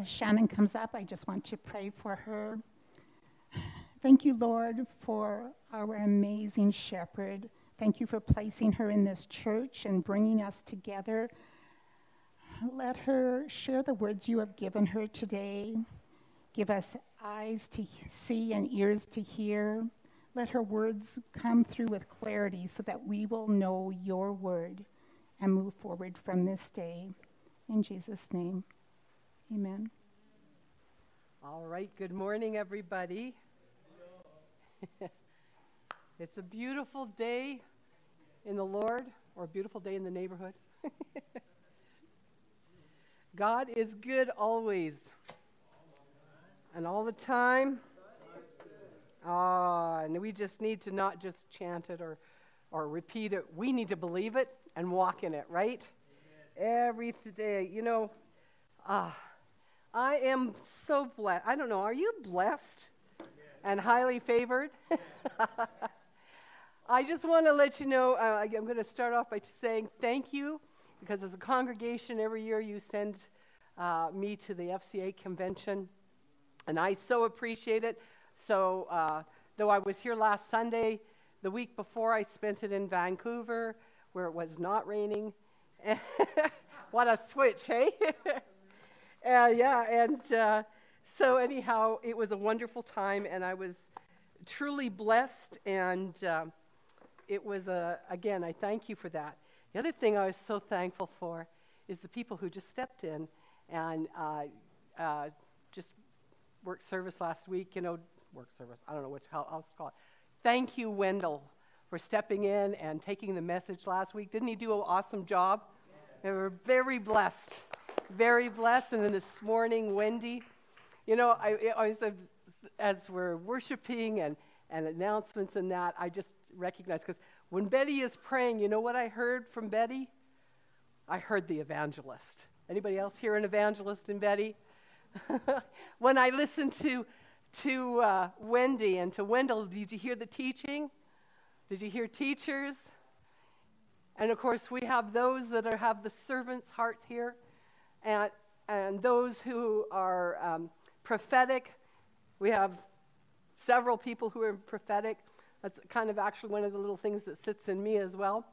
Shannon comes up, I just want to pray for her. Thank you, Lord, for our amazing shepherd. Thank you for placing her in this church and bringing us together. Let her share the words you have given her today. Give us eyes to see and ears to hear. Let her words come through with clarity so that we will know your word and move forward from this day. In Jesus' name, amen. All right, good morning, everybody. It's a beautiful day in the Lord, or a beautiful day in the neighborhood. God is good always, and all the time. And we just need to not just chant it or repeat it. We need to believe it and walk in it, right? Every day, I am so blessed. I don't know, are you blessed and highly favored? I just want to let you know, I'm going to start off by saying thank you, because as a congregation, every year you send me to the FCA convention, and I so appreciate it. So, though I was here last Sunday, the week before I spent it in Vancouver, where it was not raining. What a switch, hey? So anyhow, it was a wonderful time, and I was truly blessed, and it was, again, I thank you for that. The other thing I was so thankful for is the people who just stepped in and just work service last week, work service, I don't know how else to call it. Thank you, Wendell, for stepping in and taking the message last week. Didn't he do an awesome job? They were very blessed. Very blessed. And then this morning, Wendy, as we're worshiping and announcements and that, I just recognize, because when Betty is praying, you know what I heard from Betty? I heard the evangelist. Anybody else hear an evangelist in Betty? When I listened to Wendy and to Wendell, did you hear the teaching? Did you hear teachers? And of course, we have those that have the servant's hearts here, and those who are prophetic. We have several people who are prophetic. That's kind of actually one of the little things that sits in me as well.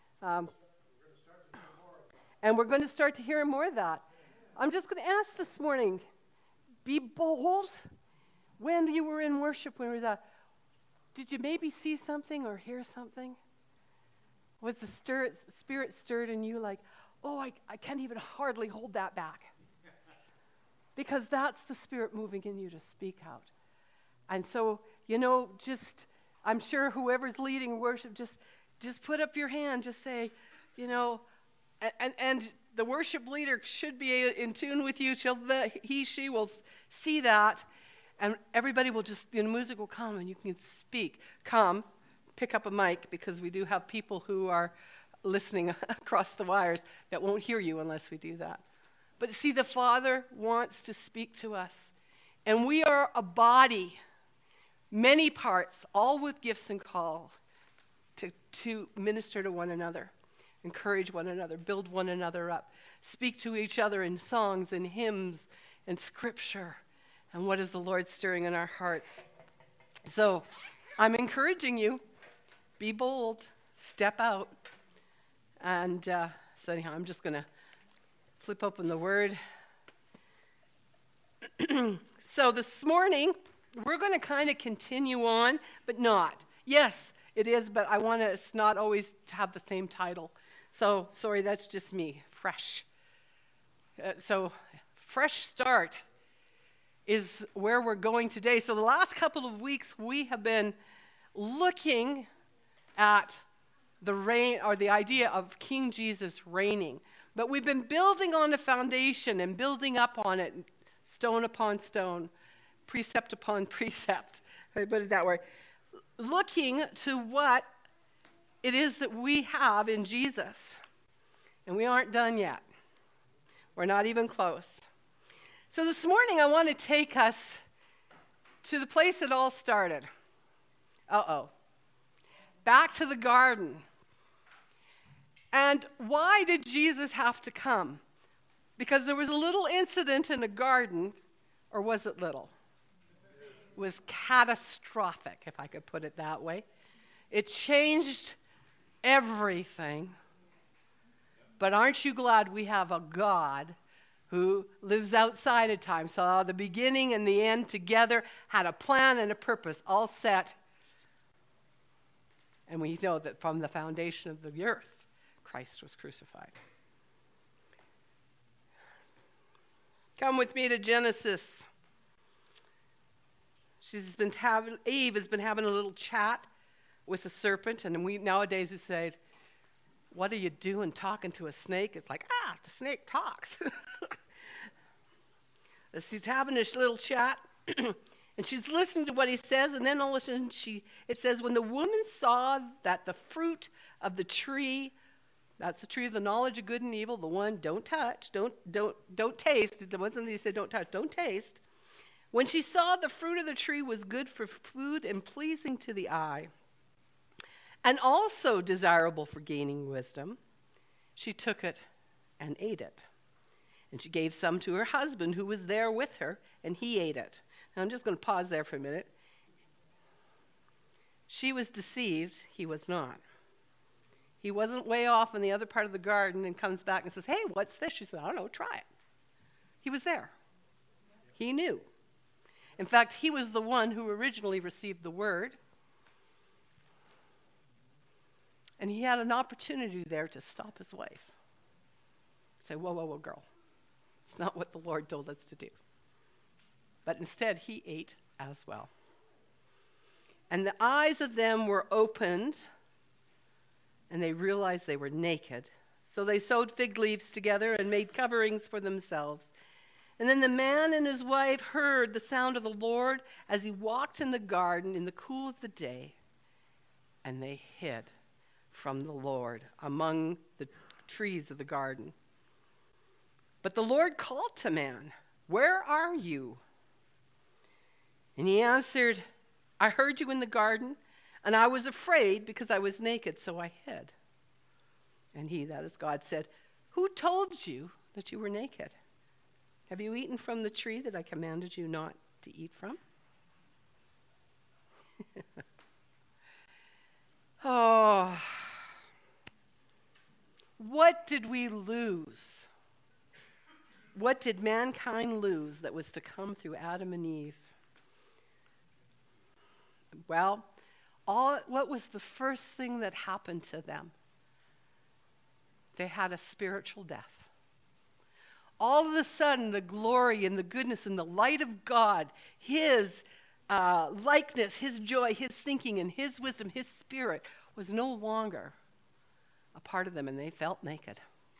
And we're going to start to hear more of that. I'm just going to ask this morning, be bold. When you were in worship, did you maybe see something or hear something? Was the Spirit stirred in you like, oh, I can't even hardly hold that back? Because that's the Spirit moving in you to speak out. And so, I'm sure whoever's leading worship, just put up your hand, just say, and the worship leader should be in tune with you. She will see that, and everybody will the music will come, and you can speak. Come, pick up a mic, because we do have people who are listening across the wires that won't hear you unless we do that. But see, the Father wants to speak to us, and we are a body, many parts, all with gifts and call to minister to one another, encourage one another, build one another up, speak to each other in songs and hymns and scripture, and what is the Lord stirring in our hearts. So I'm encouraging you, be bold, step out. And so anyhow, I'm just going to flip open the Word. So this morning, we're going to kind of continue on, but not. Yes, it is, but I want us not always to have the same title. So, sorry, that's just me, fresh. So, fresh start is where we're going today. So the last couple of weeks, we have been looking at the reign, or the idea of King Jesus reigning. But we've been building on the foundation and building up on it, stone upon stone, precept upon precept. I put it that way. Looking to what it is that we have in Jesus. And we aren't done yet. We're not even close. So this morning I want to take us to the place it all started. Back to the garden. And why did Jesus have to come? Because there was a little incident in a garden, or was it little? It was catastrophic, if I could put it that way. It changed everything. But aren't you glad we have a God who lives outside of time, saw the beginning and the end together, had a plan and a purpose all set. And we know that from the foundation of the earth, Christ was crucified. Come with me to Genesis. Eve has been having a little chat with the serpent, and we nowadays we say, "What are you doing talking to a snake?" It's like, the snake talks. She's having this little chat, and she's listening to what he says, and then all of a sudden it says, when the woman saw that the fruit of the tree, that's the tree of the knowledge of good and evil, the one don't touch, don't taste. It wasn't that he said don't touch, don't taste. When she saw the fruit of the tree was good for food and pleasing to the eye, and also desirable for gaining wisdom, she took it and ate it. And she gave some to her husband who was there with her, and he ate it. Now I'm just going to pause there for a minute. She was deceived, he was not. He wasn't way off in the other part of the garden and comes back and says, "Hey, what's this?" She said, "I don't know, try it." He was there. He knew. In fact, he was the one who originally received the word. And he had an opportunity there to stop his wife. Say, whoa, girl. It's not what the Lord told us to do. But instead, he ate as well. And the eyes of them were opened, and they realized they were naked. So they sewed fig leaves together and made coverings for themselves. And then the man and his wife heard the sound of the Lord as he walked in the garden in the cool of the day, and they hid from the Lord among the trees of the garden. But the Lord called to man, "Where are you?" And he answered, "I heard you in the garden, and I was afraid because I was naked, so I hid." And he, that is God, said, "Who told you that you were naked? Have you eaten from the tree that I commanded you not to eat from?" Oh, what did we lose? What did mankind lose that was to come through Adam and Eve? Well, what was the first thing that happened to them? They had a spiritual death. All of a sudden, the glory and the goodness and the light of God, his likeness, his joy, his thinking, and his wisdom, his spirit was no longer a part of them, and they felt naked.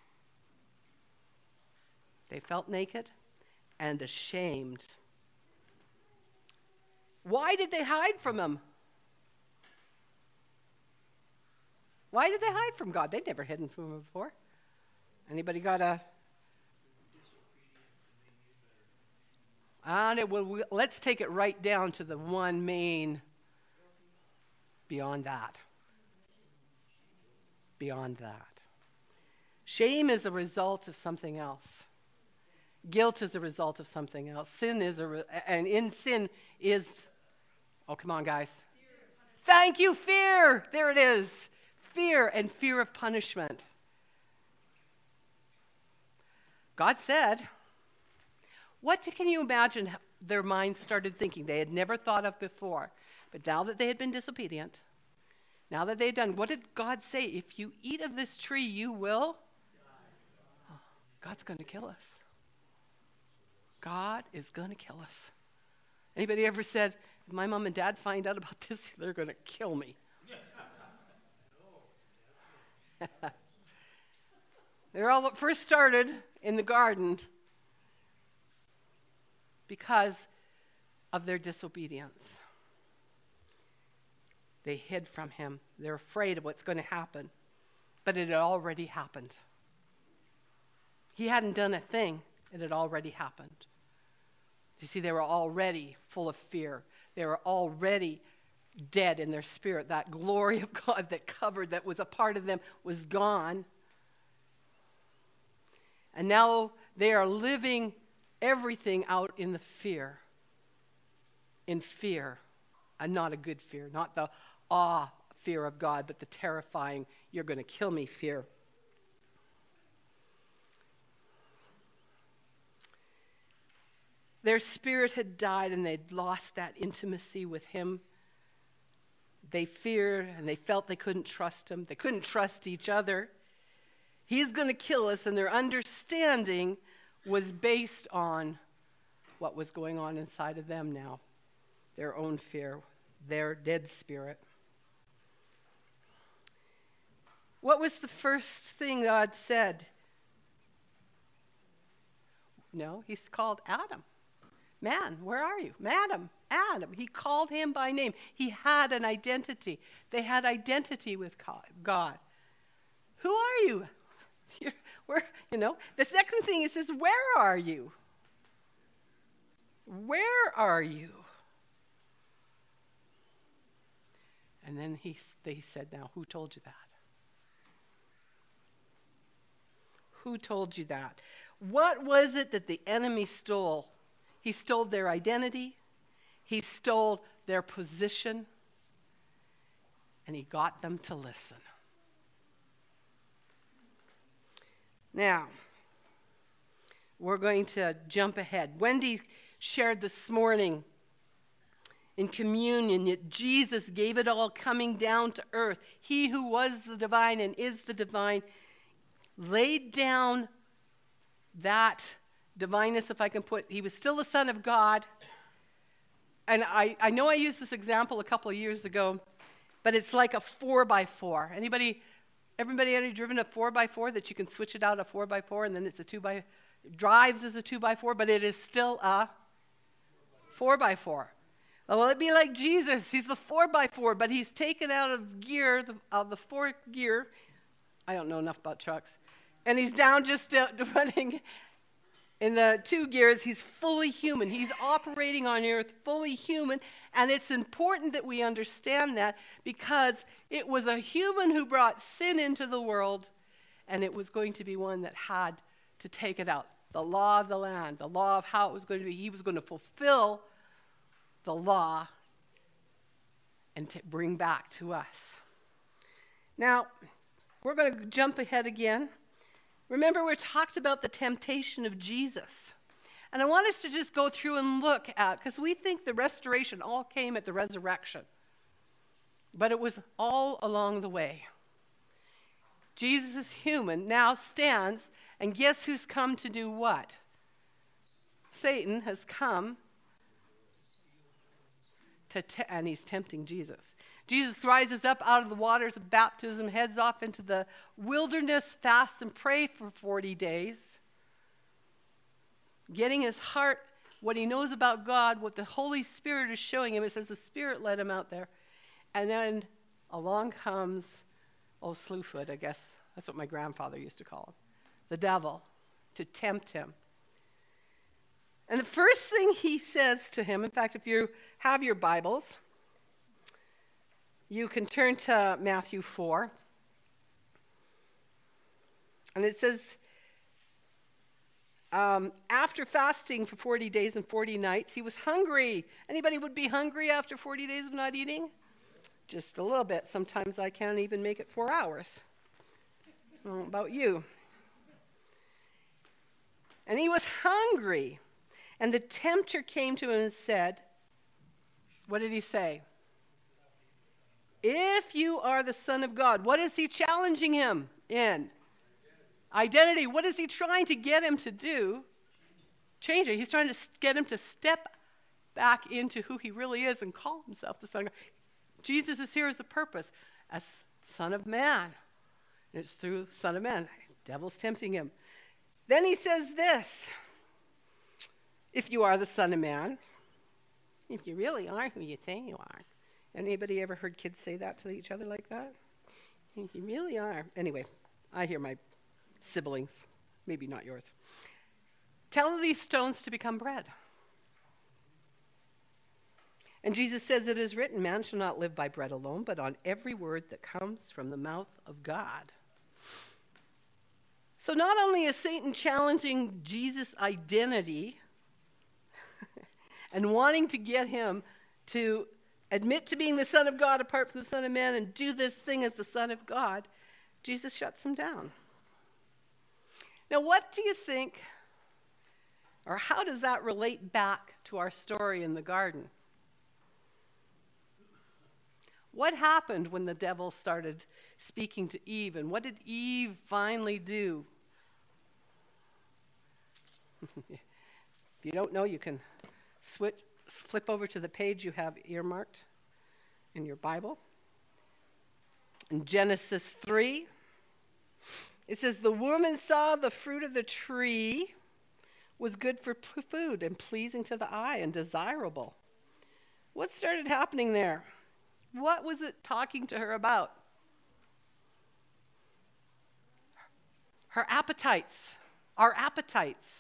They felt naked and ashamed. Why did they hide from him? Why did they hide from God? They'd never hidden from him before. Anybody got a... let's take it right down to the one main beyond that. Beyond that. Shame is a result of something else. Guilt is a result of something else. Sin is and in sin is, oh, come on, guys. Thank you, fear. There it is. Fear and fear of punishment. God said, can you imagine their minds started thinking they had never thought of before? But now that they had been disobedient, now that they had done, what did God say? If you eat of this tree, you will? Oh, God's going to kill us. God is going to kill us. Anybody ever said, if my mom and dad find out about this, they're going to kill me? They're all what first started in the garden because of their disobedience. They hid from him. They're afraid of what's going to happen. But it had already happened. He hadn't done a thing. It had already happened. You see, they were already full of fear. They were already dead in their spirit. That glory of God that was a part of them was gone. And now They are living everything out in fear, and not a good fear, not the awe fear of God, but the terrifying, you're going to kill me fear. Their spirit had died and they'd lost that intimacy with him. They feared and they felt they couldn't trust him. They couldn't trust each other. He's going to kill us, and their understanding was based on what was going on inside of them now. Their own fear, their dead spirit. What was the first thing God said? No, he's called Adam. Man, where are you? Adam. He called him by name. He had an identity. They had identity with God. Who are you? The second thing is, where are you? Where are you? And then they said, now, who told you that? Who told you that? What was it that the enemy stole? He stole their identity. He stole their position. And he got them to listen. Now, we're going to jump ahead. Wendy shared this morning in communion that Jesus gave it all coming down to earth. He who was the divine and is the divine laid down that divineness, if I can put, he was still the Son of God. And I know I used this example a couple of years ago, but it's like a 4x4. Everybody ever driven a 4x4 that you can switch it out a 4x4 and then it's drives as a 2x4, but it is still a 4x4. Well, it'd be like Jesus. He's the 4x4, but he's taken out of gear, of the fourth gear. I don't know enough about trucks. And he's down just running in the 2 gears. He's fully human. He's operating on earth fully human. And it's important that we understand that, because it was a human who brought sin into the world, and it was going to be one that had to take it out. The law of the land, the law of how it was going to be. He was going to fulfill the law and to bring back to us. Now, we're going to jump ahead again. Remember, we talked about the temptation of Jesus. And I want us to just go through and look at, because we think the restoration all came at the resurrection. But it was all along the way. Jesus is human, now stands, and guess who's come to do what? Satan has come and he's tempting Jesus. Jesus rises up out of the waters of baptism, heads off into the wilderness, fasts and prays for 40 days, getting his heart, what he knows about God, what the Holy Spirit is showing him. It says the Spirit led him out there. And then along comes old Slewfoot, I guess. That's what my grandfather used to call him. The devil, to tempt him. And the first thing he says to him, in fact, if you have your Bibles, you can turn to Matthew 4. And it says, after fasting for 40 days and 40 nights, he was hungry. Anybody would be hungry after 40 days of not eating? Just a little bit. Sometimes I can't even make it 4 hours. I don't know about you. And he was hungry. And the tempter came to him and said, what did he say? If you are the Son of God. What is he challenging him in? Identity. What is he trying to get him to do? Change it. He's trying to get him to step back into who he really is and call himself the Son of God. Jesus is here as a purpose, as Son of Man. And it's through Son of Man. The devil's tempting him. Then he says this. If you are the Son of Man, if you really are who you say you are. Anybody ever heard kids say that to each other like that? If you really are. Anyway, I hear my siblings, maybe not yours. Tell these stones to become bread. And Jesus says, it is written, man shall not live by bread alone, but on every word that comes from the mouth of God. So not only is Satan challenging Jesus' identity and wanting to get him to admit to being the Son of God apart from the Son of Man and do this thing as the Son of God, Jesus shuts him down. Now, what do you think, or how does that relate back to our story in the garden? What happened when the devil started speaking to Eve, and what did Eve finally do? If you don't know, you can flip over to the page you have earmarked in your Bible. In Genesis 3, it says, the woman saw the fruit of the tree was good for food and pleasing to the eye and desirable. What started happening there? What was it talking to her about? Her appetites, our appetites.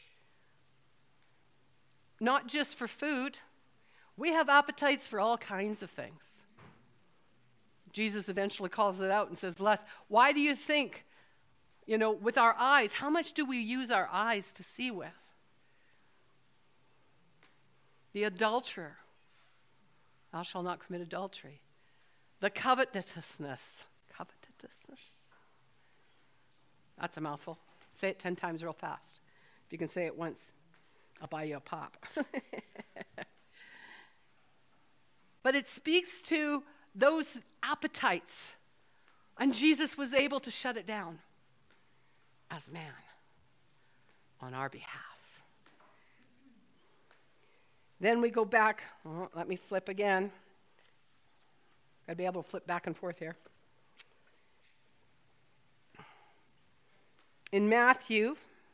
Not just for food. We have appetites for all kinds of things. Jesus eventually calls it out and says, Les, why do you think, with our eyes, how much do we use our eyes to see with? The adulterer, thou shalt not commit adultery. The covetousness. That's a mouthful. Say it 10 times real fast. If you can say it once, I'll buy you a pop. But it speaks to those appetites. And Jesus was able to shut it down as man on our behalf. Then we go back. Let me flip again. Got to be able to flip back and forth here. In Matthew,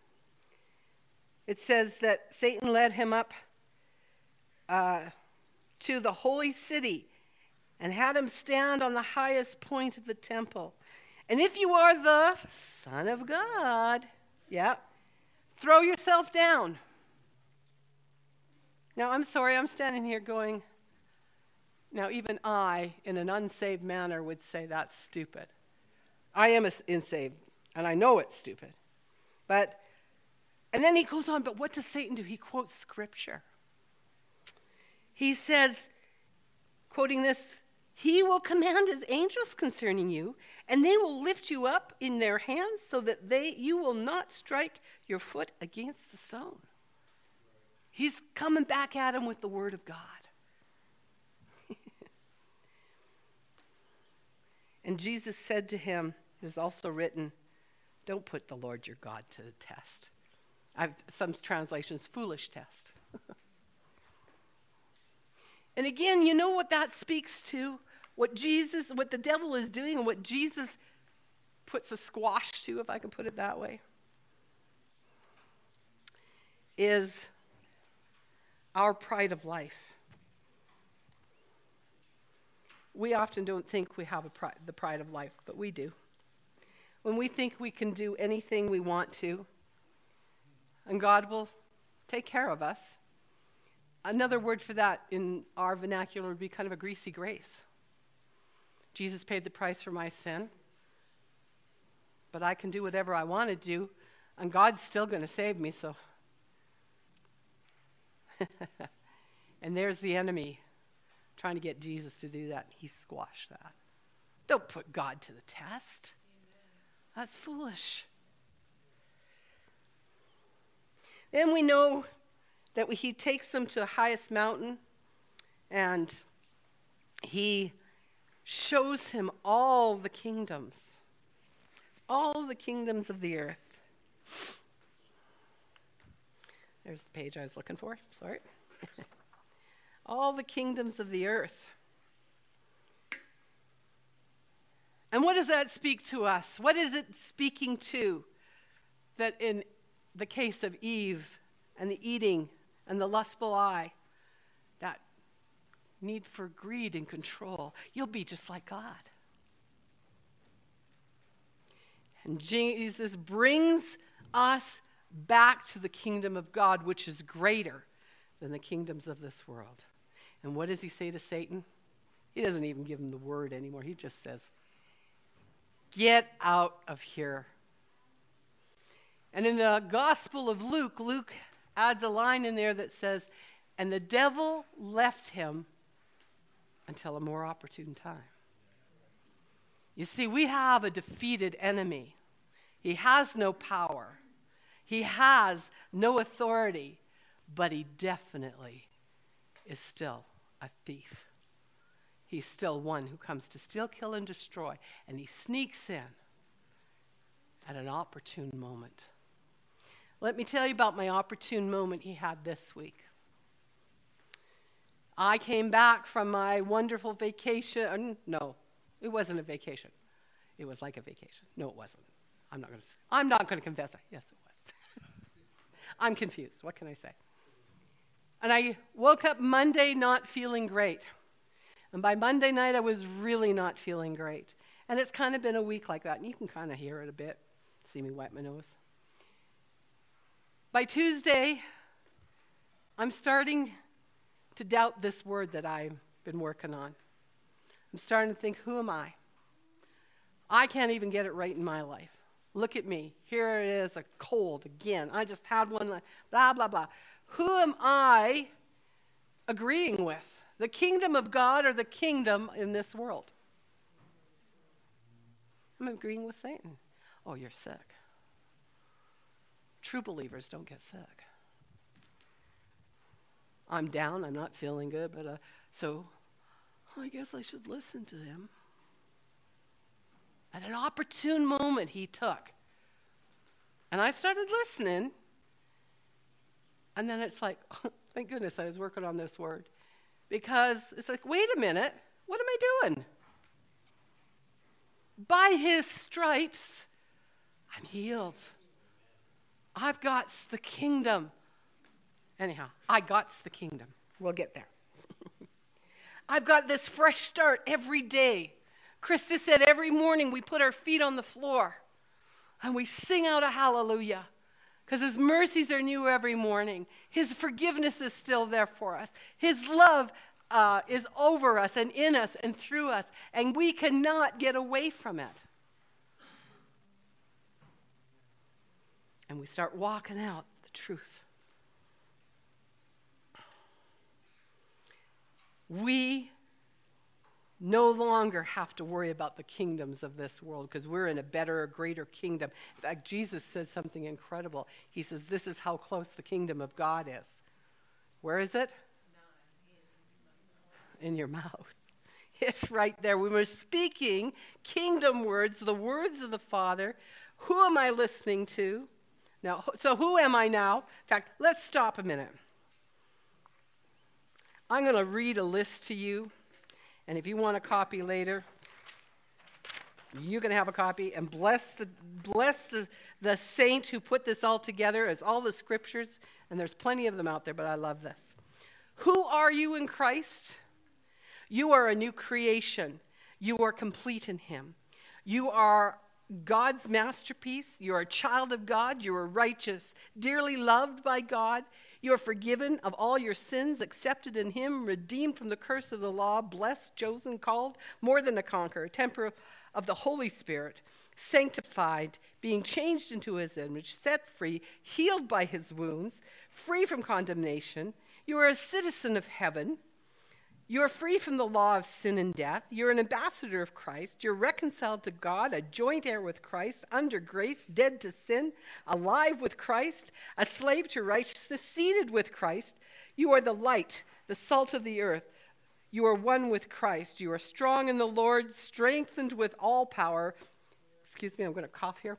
it says that Satan led him up to the holy city and had him stand on the highest point of the temple. And if you are the Son of God, throw yourself down. Now, I'm sorry, I'm standing here going, now even I, in an unsaved manner, would say that's stupid. I am unsaved, and I know it's stupid. And then he goes on, but what does Satan do? He quotes Scripture. He says, quoting this, he will command his angels concerning you, and they will lift you up in their hands so that you will not strike your foot against the stone. He's coming back at him with the word of God. And Jesus said to him, it is also written, don't put the Lord your God to the test. Some translations, foolish test. And again, you know what that speaks to? What the devil is doing and what Jesus puts a squash to, if I can put it that way, is our pride of life. We often don't think we have the pride of life, but we do. When we think we can do anything we want to, and God will take care of us. Another word for that in our vernacular would be kind of a greasy grace. Jesus paid the price for my sin, but I can do whatever I want to do, and God's still going to save me, so. And there's the enemy trying to get Jesus to do that. He squashed that. Don't put God to the test. That's foolish. Then we know that he takes them to the highest mountain and he shows him all the kingdoms of the earth. There's the page I was looking for, sorry. All the kingdoms of the earth. And what does that speak to us? What is it speaking to? That in the case of Eve and the eating and the lustful eye, that need for greed and control, you'll be just like God. And Jesus brings us back to the kingdom of God, which is greater than the kingdoms of this world. And what does he say to Satan? He doesn't even give him the word anymore. He just says, get out of here. And in the Gospel of Luke, Luke adds a line in there that says, and the devil left him until a more opportune time. You see, we have a defeated enemy. He has no power. He has no authority, but he definitely is still a thief. He's still one who comes to steal, kill, and destroy, and he sneaks in at an opportune moment. Let me tell you about my opportune moment he had this week. I came back from my wonderful vacation. No, it wasn't a vacation. It was like a vacation. No, it wasn't. I'm not going to confess it. Yes, it was. I'm confused. What can I say? And I woke up Monday not feeling great. And by Monday night, I was really not feeling great. And it's kind of been a week like that. And you can kind of hear it a bit. See me wipe my nose. By Tuesday, I'm starting to doubt this word that I've been working on. I'm starting to think, who am I? I can't even get it right in my life. Look at me. Here it is, a cold again. I just had one, blah, blah, blah. Who am I agreeing with? The kingdom of God or the kingdom in this world? I'm agreeing with Satan. Oh, you're sick. True believers don't get sick. I'm down. I'm not feeling good, but so I guess I should listen to him. At an opportune moment he took. And I started listening. And then it's like, oh, thank goodness I was working on this word. Because it's like, wait a minute, what am I doing? By his stripes, I'm healed. I've got the kingdom. Anyhow, I got the kingdom. We'll get there. I've got this fresh start every day. Krista said every morning we put our feet on the floor and we sing out a hallelujah because his mercies are new every morning. His forgiveness is still there for us. His love is over us and in us and through us, and we cannot get away from it. And we start walking out the truth. We no longer have to worry about the kingdoms of this world because we're in a better, greater kingdom. In fact, Jesus says something incredible. He says, this is how close the kingdom of God is. Where is it? In your mouth. It's right there. When we're speaking kingdom words, the words of the Father, who am I listening to? Now, so who am I now? In fact, let's stop a minute. I'm going to read a list to you, and if you want a copy later, you can have a copy, and bless the saint who put this all together as all the scriptures, and there's plenty of them out there, but I love this. Who are you in Christ? You are a new creation. You are complete in him. You are God's masterpiece. You are a child of God. You are righteous, dearly loved by God. You are forgiven of all your sins, accepted in him, redeemed from the curse of the law, blessed, chosen, called, more than a conqueror, temper of the Holy Spirit, sanctified, being changed into his image, set free, healed by his wounds, free from condemnation. You are a citizen of heaven. You are free from the law of sin and death. You're an ambassador of Christ. You're reconciled to God, a joint heir with Christ, under grace, dead to sin, alive with Christ, a slave to righteousness, seated with Christ. You are the light, the salt of the earth. You are one with Christ. You are strong in the Lord, strengthened with all power. Excuse me, I'm going to cough here.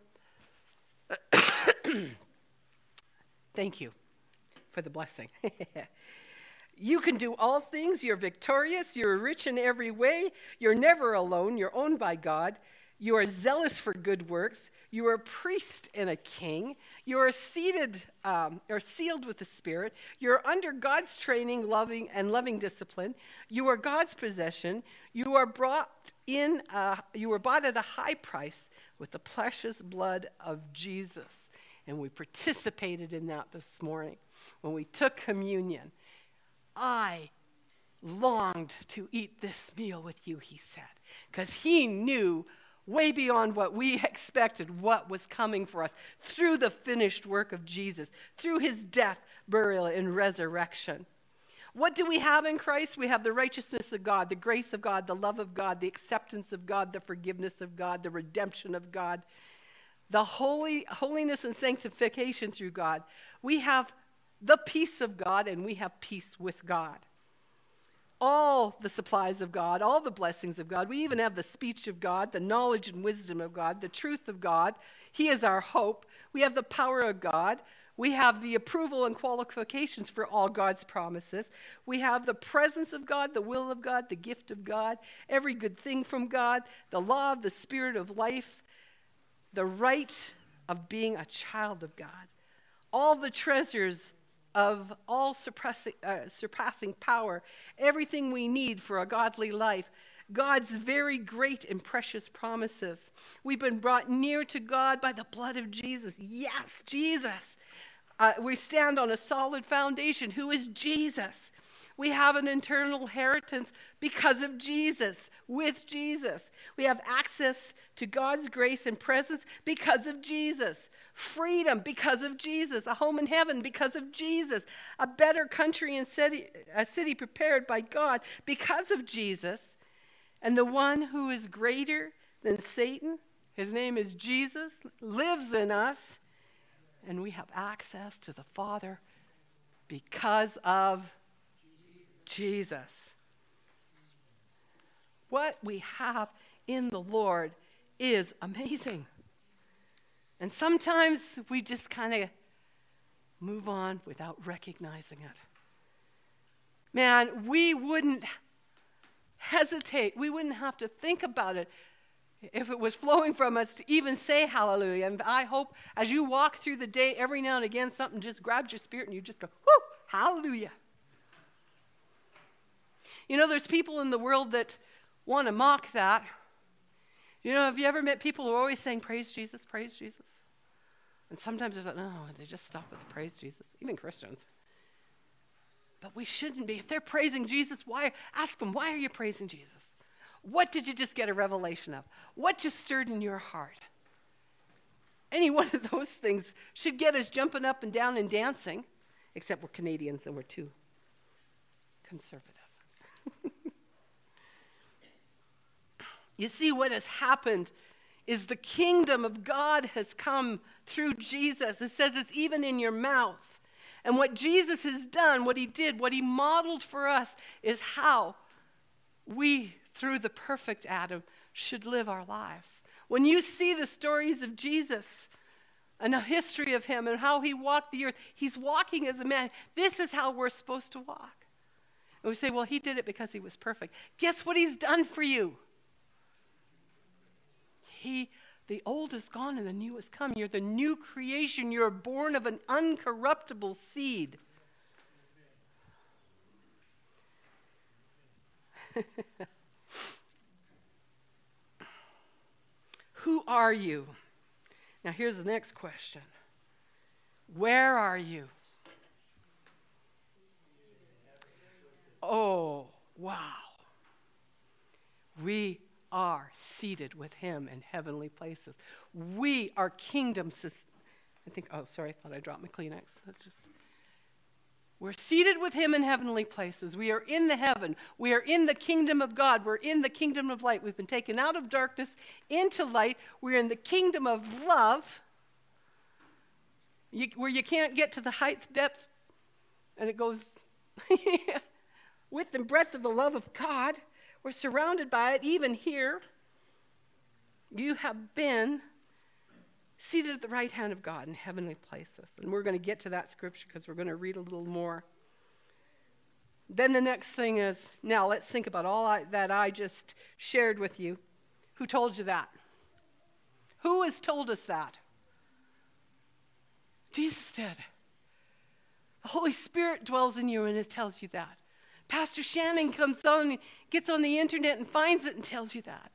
Thank you for the blessing. You can do all things. You're victorious. You're rich in every way. You're never alone. You're owned by God. You are zealous for good works. You are a priest and a king. You are seated or sealed with the Spirit. You're under God's training, loving discipline. You are God's possession. You were bought at a high price with the precious blood of Jesus. And we participated in that this morning when we took communion. I longed to eat this meal with you, he said, because he knew way beyond what we expected, what was coming for us through the finished work of Jesus, through his death, burial, and resurrection. What do we have in Christ? We have the righteousness of God, the grace of God, the love of God, the acceptance of God, the forgiveness of God, the redemption of God, the holiness and sanctification through God. We have the peace of God, and we have peace with God. All the supplies of God, all the blessings of God. We even have the speech of God, the knowledge and wisdom of God, the truth of God. He is our hope. We have the power of God. We have the approval and qualifications for all God's promises. We have the presence of God, the will of God, the gift of God, every good thing from God, the law of the Spirit of life, the right of being a child of God, all the treasures of all surpassing power, everything we need for a godly life, God's very great and precious promises. We've been brought near to God by the blood of Jesus. Yes, Jesus. We stand on a solid foundation, who is Jesus. We have an eternal inheritance because of Jesus, with Jesus. We have access to God's grace and presence because of Jesus. Freedom because of Jesus. A home in heaven because of Jesus. A better country and a city prepared by God because of Jesus. And the one who is greater than Satan, his name is Jesus, lives in us. And we have access to the Father because of Jesus. What we have in the Lord is amazing. And sometimes we just kind of move on without recognizing it. Man, we wouldn't hesitate. We wouldn't have to think about it if it was flowing from us to even say hallelujah. And I hope as you walk through the day, every now and again, something just grabs your spirit and you just go, whoo, hallelujah. You know, there's people in the world that want to mock that. You know, have you ever met people who are always saying, praise Jesus, praise Jesus? And sometimes there's like, no, they just stop with the praise Jesus, even Christians. But we shouldn't be. If they're praising Jesus, why? Ask them, why are you praising Jesus? What did you just get a revelation of? What just stirred in your heart? Any one of those things should get us jumping up and down and dancing, except we're Canadians and we're too conservative. You see, what has happened is the kingdom of God has come through Jesus. It says it's even in your mouth. And what Jesus has done, what he did, what he modeled for us is how we, through the perfect Adam, should live our lives. When you see the stories of Jesus and the history of him and how he walked the earth, he's walking as a man. This is how we're supposed to walk. And we say, well, he did it because he was perfect. Guess what he's done for you? The old is gone and the new has come. You're the new creation. You're born of an uncorruptible seed. Who are you? Now here's the next question. Where are you? Oh, wow. We are seated with him in heavenly places. We are kingdom. I thought I dropped my Kleenex. We're seated with him in heavenly places. We are in the heaven. We are in the kingdom of God. We're in the kingdom of light. We've been taken out of darkness into light. We're in the kingdom of love, where you can't get to the height, depth, and it goes width and breadth of the love of God. We're surrounded by it, even here. You have been seated at the right hand of God in heavenly places. And we're going to get to that scripture because we're going to read a little more. Then the next thing is, now let's think about all that I just shared with you. Who told you that? Who has told us that? Jesus did. The Holy Spirit dwells in you and it tells you that. Pastor Shannon comes on, gets on the internet and finds it and tells you that.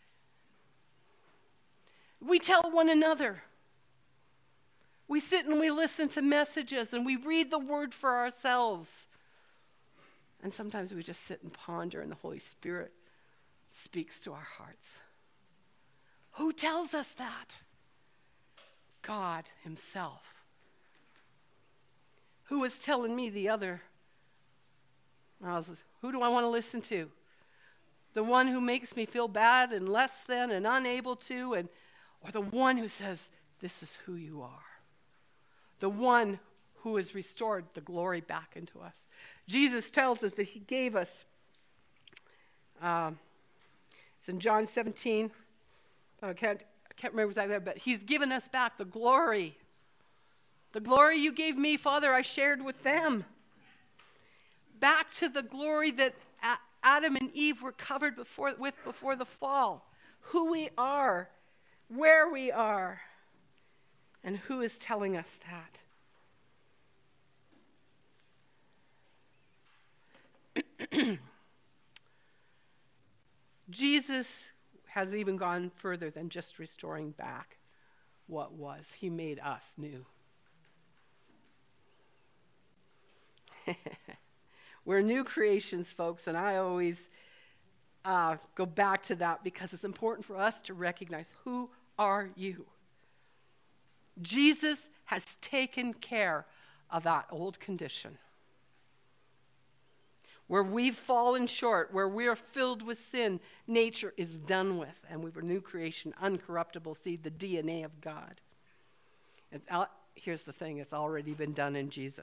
We tell one another. We sit and we listen to messages and we read the word for ourselves. And sometimes we just sit and ponder and the Holy Spirit speaks to our hearts. Who tells us that? God himself. Who was telling me the other? Who do I want to listen to? The one who makes me feel bad and less than and unable to, or the one who says, this is who you are. The one who has restored the glory back into us. Jesus tells us that he gave us, it's in John 17, I can't remember exactly, but he's given us back the glory. The glory you gave me, Father, I shared with them. Back to the glory that Adam and Eve were covered before the fall. Who we are, where we are, and who is telling us that. Jesus has even gone further than just restoring back what was. He made us new. We're new creations, folks, and I always go back to that because it's important for us to recognize, who are you? Jesus has taken care of that old condition. Where we've fallen short, where we are filled with sin, nature is done with, and we were new creation, uncorruptible seed, the DNA of God. And here's the thing, it's already been done in Jesus.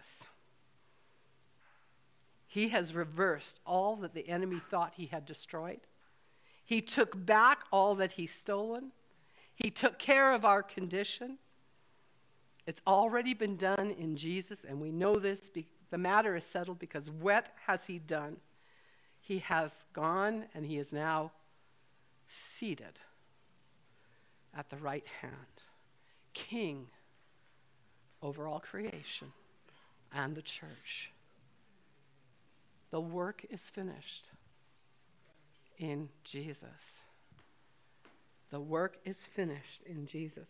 He has reversed all that the enemy thought he had destroyed. He took back all that he's stolen. He took care of our condition. It's already been done in Jesus, and we know this. The matter is settled because what has he done? He has gone and he is now seated at the right hand, king over all creation and the church. The work is finished in Jesus. The work is finished in Jesus.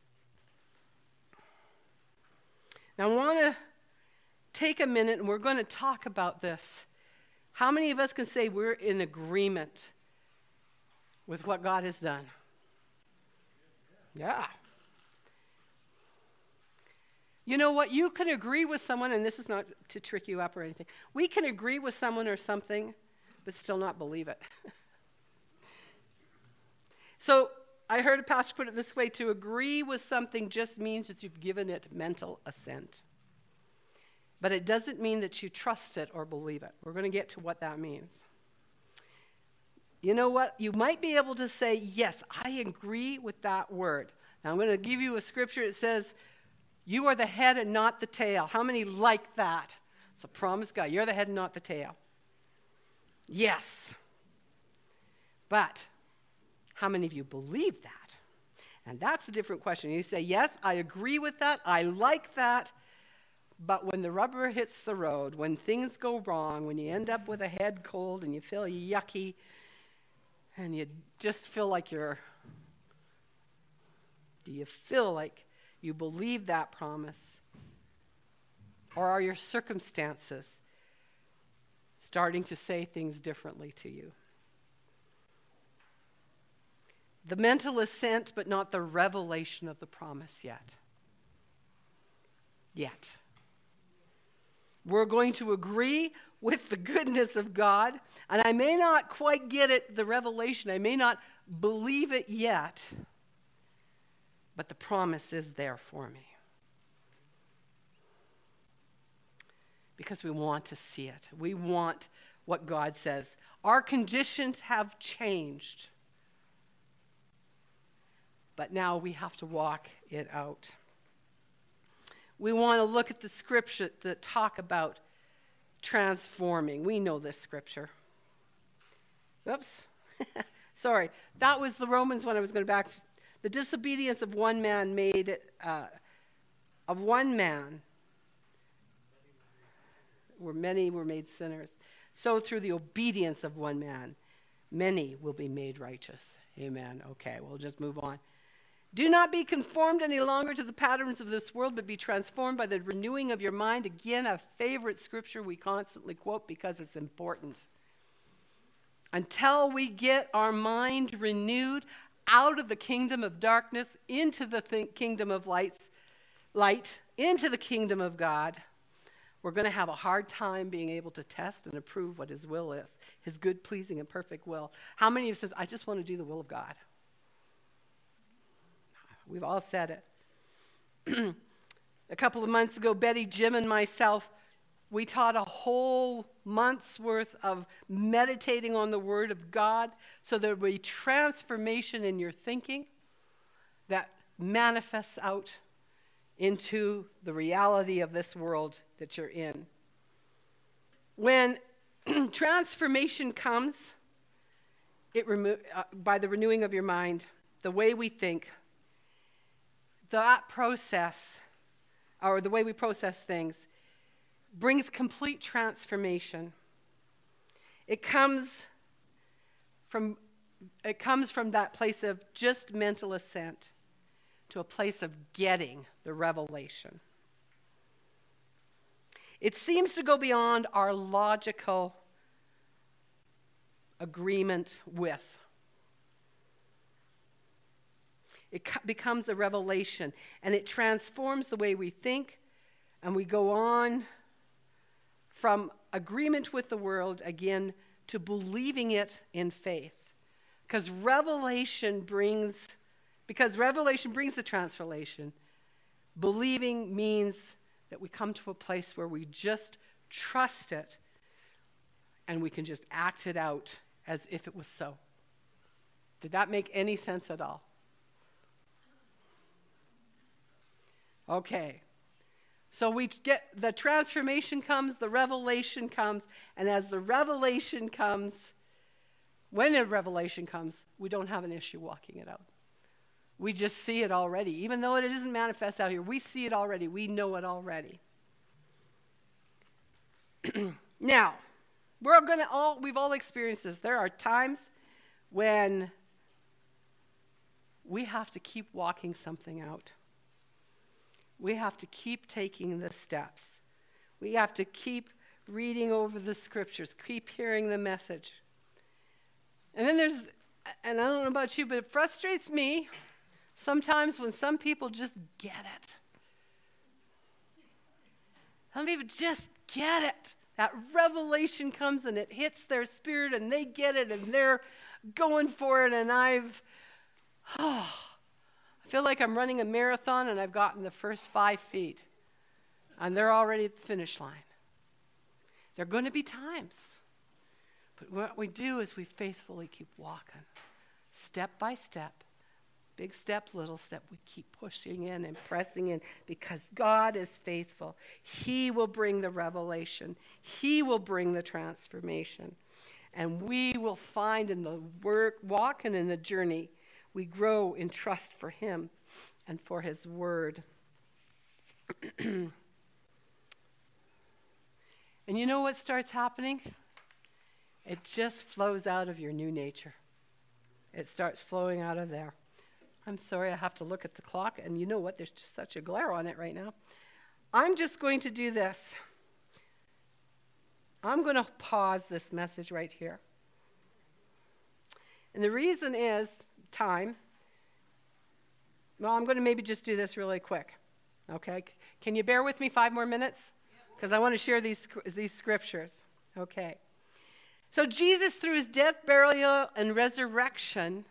Now I want to take a minute and we're going to talk about this. How many of us can say we're in agreement with what God has done? Yeah. You know what? You can agree with someone, and this is not to trick you up or anything. We can agree with someone or something, but still not believe it. So I heard a pastor put it this way: to agree with something just means that you've given it mental assent. But it doesn't mean that you trust it or believe it. We're going to get to what that means. You know what? You might be able to say, yes, I agree with that word. Now I'm going to give you a scripture. It says, you are the head and not the tail. How many like that? It's a promise God. You're the head and not the tail. Yes. But how many of you believe that? And that's a different question. You say, yes, I agree with that. I like that. But when the rubber hits the road, when things go wrong, when you end up with a head cold and you feel yucky and you just feel like do you feel like you believe that promise? Or are your circumstances starting to say things differently to you? The mental assent, but not the revelation of the promise yet. Yet. We're going to agree with the goodness of God, and I may not quite get it, the revelation. I may not believe it yet, but the promise is there for me. Because we want to see it. We want what God says. Our conditions have changed, but now we have to walk it out. We want to look at the scripture that talk about transforming. We know this scripture. Oops. Sorry. That was the Romans one I was going to back to. The disobedience of one man where many were made sinners. So through the obedience of one man, many will be made righteous. Amen. Okay, we'll just move on. Do not be conformed any longer to the patterns of this world, but be transformed by the renewing of your mind. Again, a favorite scripture we constantly quote because it's important. Until we get our mind renewed, out of the kingdom of darkness into the kingdom of light, into the kingdom of God, we're going to have a hard time being able to test and approve what his will is, his good, pleasing, and perfect will. How many of us says, I just want to do the will of God? We've all said it. A couple of months ago, Betty, Jim, and myself, we taught a whole month's worth of meditating on the Word of God so there will be transformation in your thinking that manifests out into the reality of this world that you're in. When transformation comes, by the renewing of your mind, the way we think, that process, or the way we process things, brings complete transformation. It comes from that place of just mental assent to a place of getting the revelation. It seems to go beyond our logical agreement with. It becomes a revelation, and it transforms the way we think, and we go on from agreement with the world again to believing it in faith. Because revelation brings the transformation. Believing means that we come to a place where we just trust it and we can just act it out as if it was so. Did that make any sense at all? Okay. So we get the transformation comes, the revelation comes, and as the revelation comes, when a revelation comes, we don't have an issue walking it out. We just see it already. Even though it isn't manifest out here, we see it already. We know it already. Now, we've all experienced this. There are times when we have to keep walking something out. We have to keep taking the steps. We have to keep reading over the scriptures, keep hearing the message. And then and I don't know about you, but it frustrates me sometimes when some people just get it. Some people just get it. That revelation comes and it hits their spirit and they get it and they're going for it, and I feel like I'm running a marathon and I've gotten the first 5 feet and they're already at the finish line. There are going to be times, but what we do is we faithfully keep walking, step by step, big step, little step. We keep pushing in and pressing in because God is faithful. He will bring the revelation. He will bring the transformation. And we will find in the work, walking in the journey, we grow in trust for him and for his word. And you know what starts happening? It just flows out of your new nature. It starts flowing out of there. I'm sorry, I have to look at the clock, and you know what? There's just such a glare on it right now. I'm just going to do this. I'm going to pause this message right here. And the reason is time. Well, I'm going to maybe just do this really quick. Okay? Can you bear with me 5 more minutes? Because I want to share these scriptures. Okay. So Jesus, through his death, burial, and resurrection,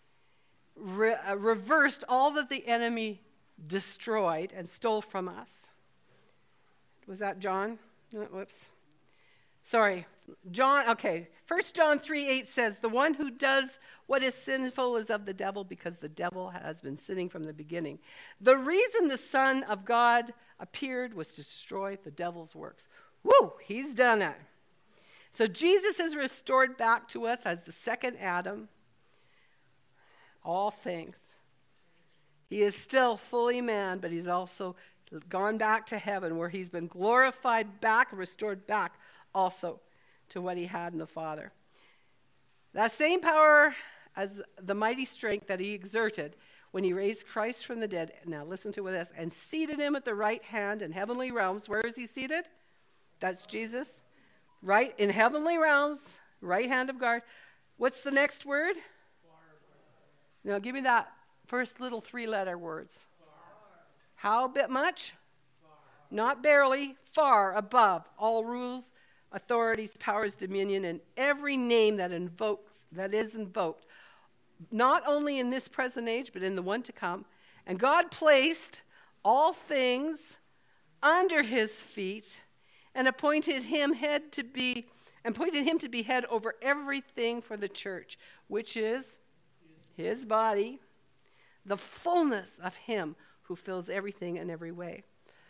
reversed all that the enemy destroyed and stole from us. Was that John? Whoops. Sorry. John, okay. 1 John 3:8 says, the one who does what is sinful is of the devil, because the devil has been sinning from the beginning. The reason the Son of God appeared was to destroy the devil's works. Woo! He's done it. So Jesus is restored back to us as the second Adam. All things. He is still fully man, but he's also gone back to heaven where he's been glorified back, restored back also to what he had in the Father. That same power as the mighty strength that he exerted when he raised Christ from the dead, now listen to this, and seated him at the right hand in heavenly realms. Where is he seated? That's Jesus. Right in heavenly realms, right hand of God. What's the next word? Now give me that first little 3-letter words. How bit much? Not barely, far above all rules, authorities, powers, dominion, and every name that is invoked, not only in this present age, but in the one to come. And God placed all things under his feet and appointed him to be head over everything for the church, which is his body, the fullness of him who fills everything in every way.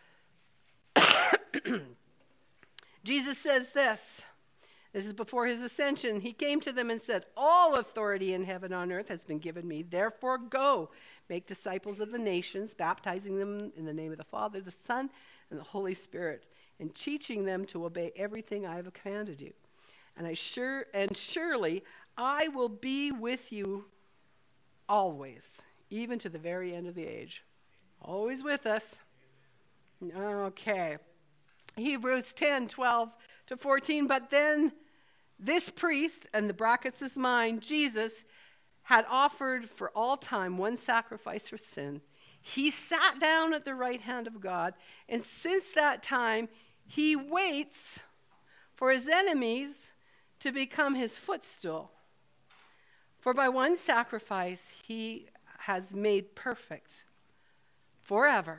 Jesus says this is before his ascension. He came to them and said, all authority in heaven and on earth has been given me. Therefore go, make disciples of the nations, baptizing them in the name of the Father, the Son, and the Holy Spirit, and teaching them to obey everything I have commanded you. And surely I will be with you always, even to the very end of the age. Always with us. Okay. Hebrews 10:12-14. But then this priest, and the brackets is mine, Jesus, had offered for all time one sacrifice for sin. He sat down at the right hand of God, and since that time he waits for his enemies to become his footstool. For by one sacrifice he has made perfect forever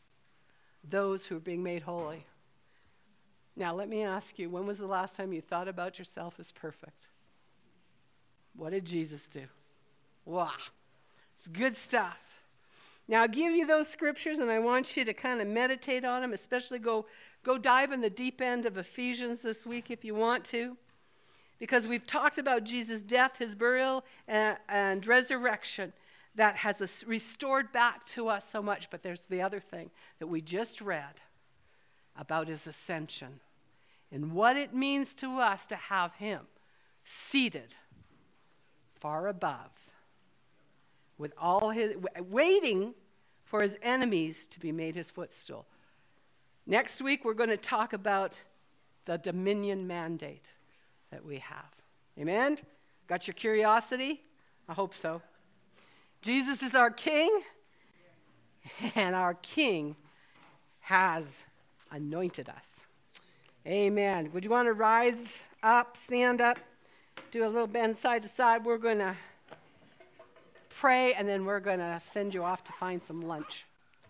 those who are being made holy. Now let me ask you, when was the last time you thought about yourself as perfect? What did Jesus do? Wow, it's good stuff. Now I'll give you those scriptures, and I want you to kind of meditate on them, especially go dive in the deep end of Ephesians this week if you want to, because we've talked about Jesus' death, his burial, and resurrection that has restored back to us so much. But there's the other thing that we just read about his ascension and what it means to us to have him seated far above, with all his, waiting for his enemies to be made his footstool. Next week, we're going to talk about the dominion mandate that we have. Amen? Got your curiosity? I hope so. Jesus is our King, and our King has anointed us. Amen. Would you want to rise up, stand up, do a little bend side to side? We're going to pray, and then we're going to send you off to find some lunch.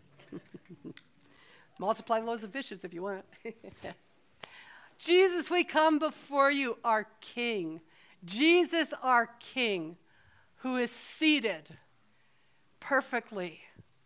Multiply loaves of fishes if you want. Jesus, we come before you, our King. Jesus, our King, who is seated perfectly.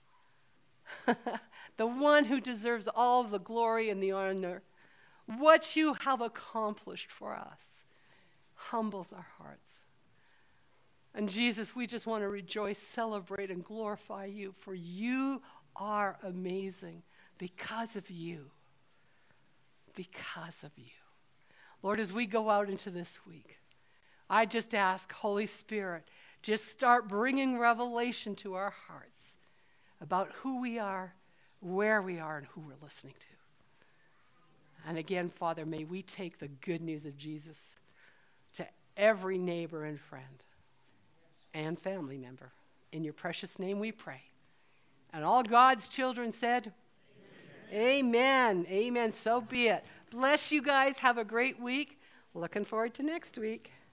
The one who deserves all the glory and the honor. What you have accomplished for us humbles our hearts. And Jesus, we just want to rejoice, celebrate, and glorify you, for you are amazing because of you. Because of you. Lord, as we go out into this week, I just ask, Holy Spirit, just start bringing revelation to our hearts about who we are, where we are, and who we're listening to. And again, Father, may we take the good news of Jesus to every neighbor and friend and family member. In your precious name we pray. And all God's children said, Amen. Amen. So be it. Bless you guys. Have a great week. Looking forward to next week.